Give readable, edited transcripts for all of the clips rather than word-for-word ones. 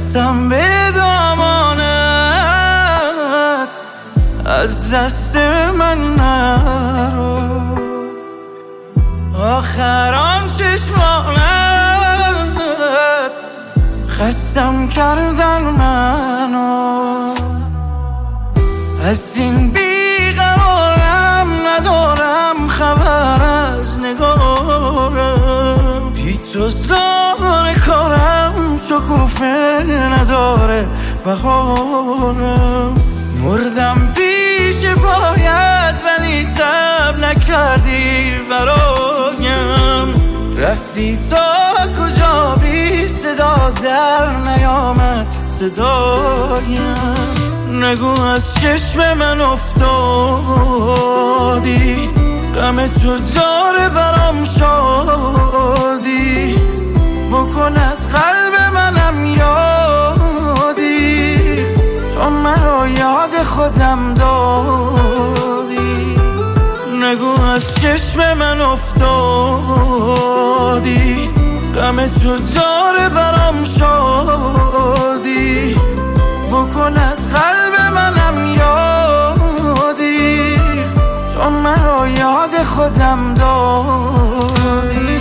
دستم به دامانت، از دست من نرو. آخرام چشمانت خستم کردن منو، از این بیقرارم ندارم خبر از نگارم. بی تو زار کارم شکوفه نداره بهارم. مردم پیش پایت ولی صبر نکردی برایم. رفتی تا کجا بی صدا در نیامد صدایم. نگو از چشم من افتادی، غم تو داره برام شادی. بکن از قلب منم یادی، تو مرا یاد خودم دادی. نگو از چشم من افتادی، غم تو داره برام شادی. بکن از قلب منم یادی، تو مرا یاد خودم دادی.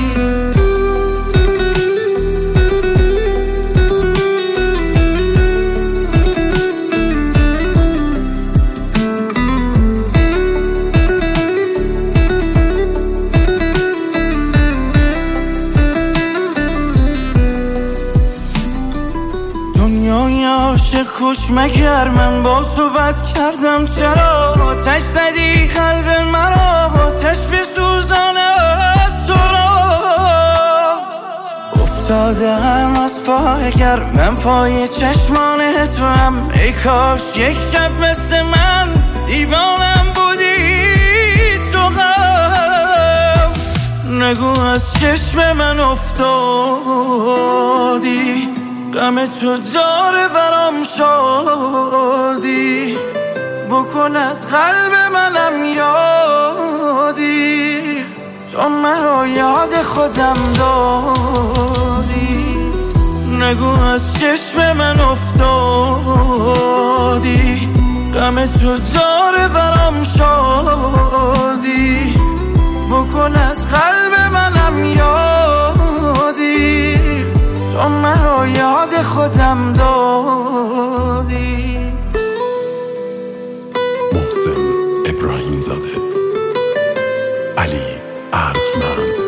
دنیای عاشق خوش مگر من با صحبت کردم. چرا آتش زدی قلب مرا، آتش بسوزاند تو را. افتادم از پای گرمم پای چشمان تو هم. ای کاش یک شب مثل من دیوانم بودی تو هم. نگو از چشم من افتادی، غم تو داره برام شادی. بکن از قلب منم یادی، تو مرا یاد خودم دادی. نگو از چشم من افتادی، غم تو داره برام شادی. بکن از قلب منم یادی، تو مرا یاد خودم دادی. محسن ابراهیم زاده، علی ارجمند.